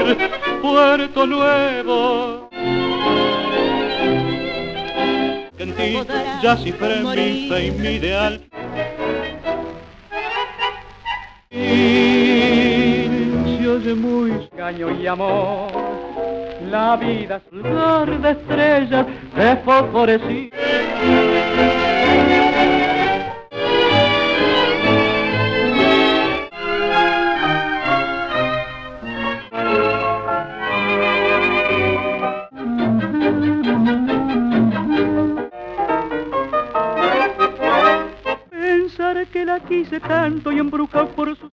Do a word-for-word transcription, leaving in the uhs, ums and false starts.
Puerto Nuevo. En ti ya cifré mi fe y mi ideal. Y se oye muy caño y amor. La vida es un lugar de estrellas de fosforescir. Pensar que la quise tanto y embrujado por su